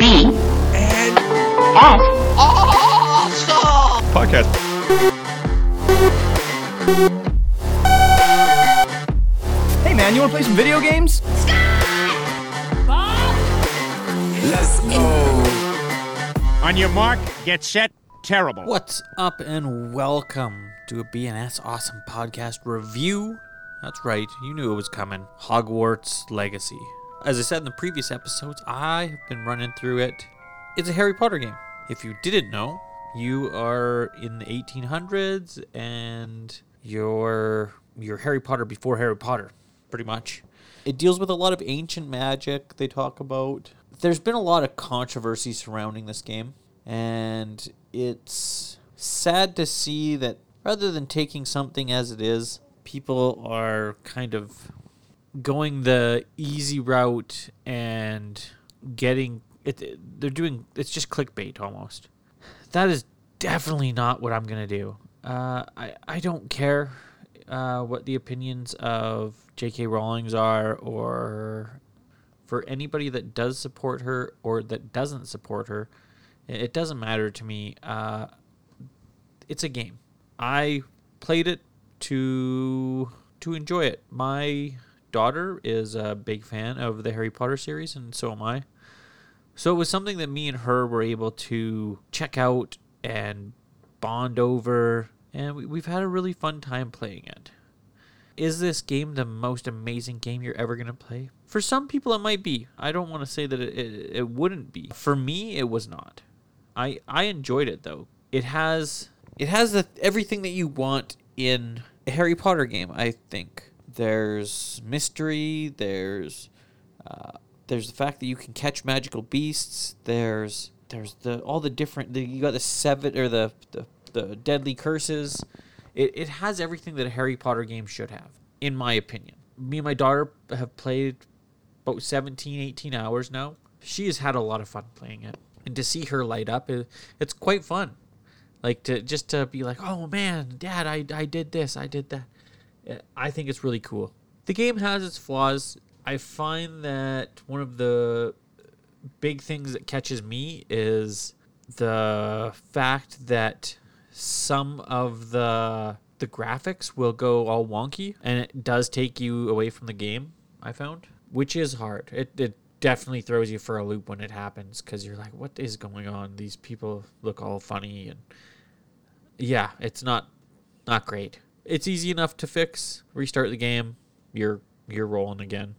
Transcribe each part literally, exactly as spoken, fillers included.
B And F awesome Podcast. Hey man, you wanna play some video games? Let's go. On your mark, get set, terrible. What's up and welcome to a B N S Awesome Podcast review. That's right, you knew it was coming. Hogwarts Legacy. As I said in the previous episodes, I have been running through it. It's a Harry Potter game. If you didn't know, you are in the eighteen hundreds and you're, you're Harry Potter before Harry Potter, pretty much. It deals with a lot of ancient magic they talk about. There's been a lot of controversy surrounding this game, and it's sad to see that rather than taking something as it is, people are kind of going the easy route and getting it. They're doing, it's just clickbait almost. That is definitely not what I'm going to do. Uh, I, I don't care uh, what the opinions of J K Rowling's are, or for anybody that does support her or that doesn't support her. It doesn't matter to me. Uh, it's a game. I played it to to enjoy it. My daughter is a big fan of the Harry Potter series, and so am I. So it was something that me and her were able to check out and bond over, and we, we've had a really fun time playing it. Is this game the most amazing game you're ever going to play? For some people, it might be. I don't want to say that it, it, it wouldn't be. For me, it was not. I I enjoyed it, though. It has it has the, everything that you want in a Harry Potter game, I think. There's mystery. There's uh, there's the fact that you can catch magical beasts. There's there's the all the different. The, you got the seven or the the, the deadly curses. It it has everything that a Harry Potter game should have, in my opinion. Me and my daughter have played about seventeen, eighteen hours now. She has had a lot of fun playing it. And to see her light up, it, it's quite fun. Like, to just to be like, oh man, Dad, I, I did this, I did that. I think it's really cool. The game has its flaws. I find that one of the big things that catches me is the fact that some of the the graphics will go all wonky, and it does take you away from the game, I found, which is hard. It, it definitely throws you for a loop when it happens, because you're like, what is going on? These people look all funny, and yeah, it's not not great. It's easy enough to fix. Restart the game, you're you're rolling again.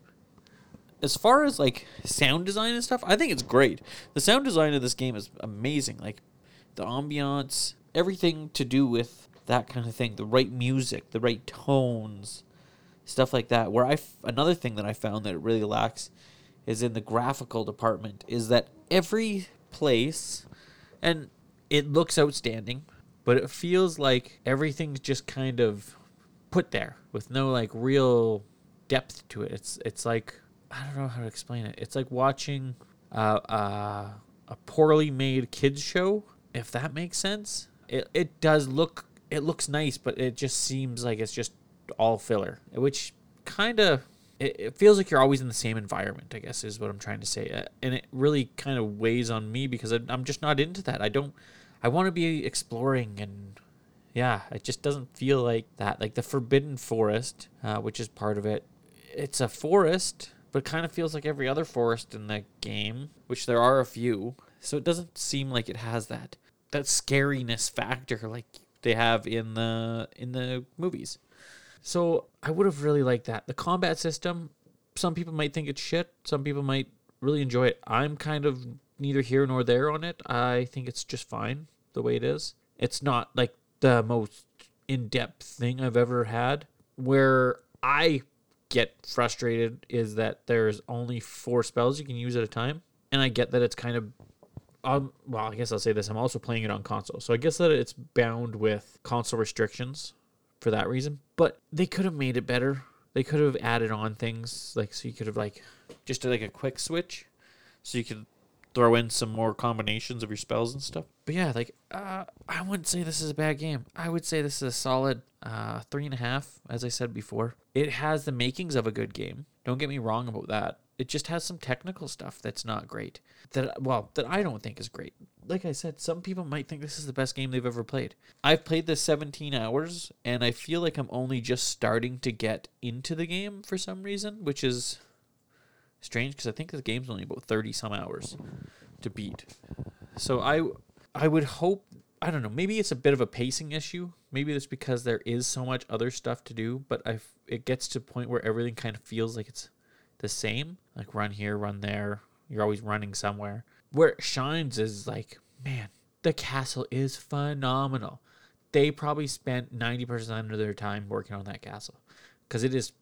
As far as like sound design and stuff, I think it's great. The sound design of this game is amazing. Like the ambiance, everything to do with that kind of thing, the right music, the right tones, stuff like that. Where I f- another thing that I found that it really lacks is in the graphical department, is that every place, and it looks outstanding, but it feels like everything's just kind of put there with no like real depth to it. It's it's like, I don't know how to explain it. It's like watching uh, uh, a poorly made kids show, if that makes sense. It it does look, it looks nice, but it just seems like it's just all filler, which kind of, it, it feels like you're always in the same environment, I guess is what I'm trying to say. Uh, and it really kind of weighs on me because I, I'm just not into that. I don't, I want to be exploring, and yeah, it just doesn't feel like that. Like the Forbidden Forest, uh, which is part of it, it's a forest, but it kind of feels like every other forest in the game, which there are a few. So it doesn't seem like it has that that scariness factor like they have in the in the movies. So I would have really liked that. The combat system, some people might think it's shit. Some people might really enjoy it. I'm kind of neither here nor there on it. I think it's just fine the way it is. It's not like the most in-depth thing I've ever had. Where I get frustrated is that there's only four spells you can use at a time. And I get that it's kind of, um, well, I guess I'll say this. I'm also playing it on console. So I guess that it's bound with console restrictions for that reason. But they could have made it better. They could have added on things. Like, so you could have like, just did like a quick switch. So you could throw in some more combinations of your spells and stuff. But yeah, like, uh, I wouldn't say this is a bad game. I would say this is a solid uh, three and a half, as I said before. It has the makings of a good game. Don't get me wrong about that. it just has some technical stuff that's not great. That well, that I don't think is great. Like I said, some people might think this is the best game they've ever played. I've played this seventeen hours, and I feel like I'm only just starting to get into the game for some reason, which is strange because I think the game's only about thirty some hours to beat. So I I would hope, I don't know, maybe it's a bit of a pacing issue. Maybe it's because there is so much other stuff to do, but I it gets to a point where everything kind of feels like it's the same. Like run here, run there. You're always running somewhere. Where it shines is like, man, the castle is phenomenal. They probably spent ninety percent of their time working on that castle because it is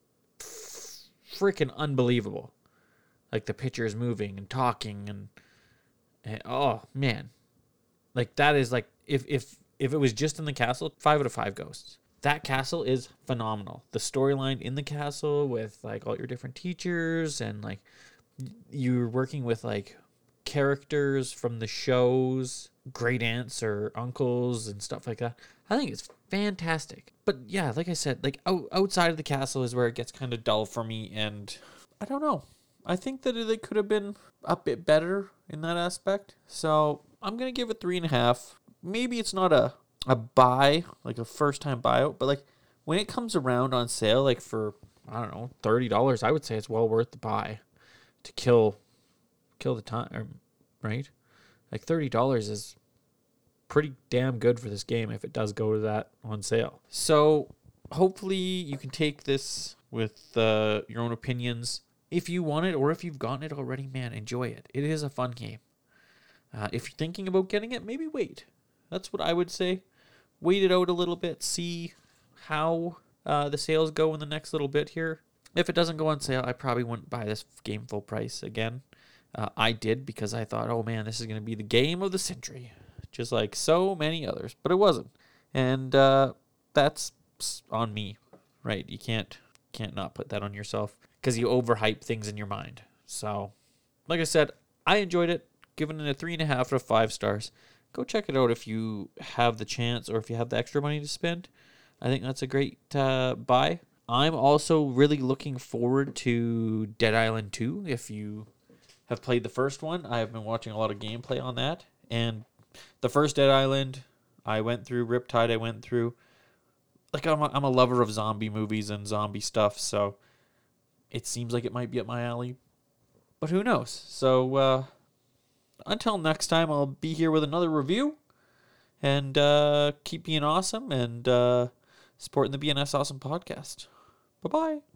freaking unbelievable. Like the pictures moving and talking and, and oh man, like that is like if if if it was just in the castle, five out of five ghosts. That castle is phenomenal. The storyline in the castle with like all your different teachers and like you're working with like characters from the shows, great aunts or uncles and stuff like that. I think it's fantastic. But yeah, like I said, like out, outside of the castle is where it gets kind of dull for me, and I don't know. I think that they could have been a bit better in that aspect. So I'm gonna give it three and a half. Maybe it's not a a buy, like a first time buyout, but like when it comes around on sale, like for I don't know thirty dollars, I would say it's well worth the buy to kill kill the time, right? Like thirty dollars is pretty damn good for this game if it does go to that on sale. So hopefully you can take this with uh, your own opinions. If you want it or if you've gotten it already, man, enjoy it. It is a fun game. Uh, if you're thinking about getting it, maybe wait. That's what I would say. Wait it out a little bit. See how uh, the sales go in the next little bit here. If it doesn't go on sale, I probably wouldn't buy this game full price again. Uh, I did because I thought, oh man, this is going to be the game of the century. Just like so many others. But it wasn't. And uh, that's on me, right? You can't can't not put that on yourself because you overhype things in your mind. So, like I said, I enjoyed it. Giving it a three and a half out of five stars. Go check it out if you have the chance or if you have the extra money to spend. I think that's a great uh, buy. I'm also really looking forward to Dead Island two. If you have played the first one, I have been watching a lot of gameplay on that. And the first Dead Island, I went through. Riptide, I went through. Like, I'm a, I'm a lover of zombie movies and zombie stuff, so it seems like it might be up my alley. But who knows? So, uh... until next time, I'll be here with another review. And uh, keep being awesome and uh, supporting the B N S Awesome podcast. Bye-bye.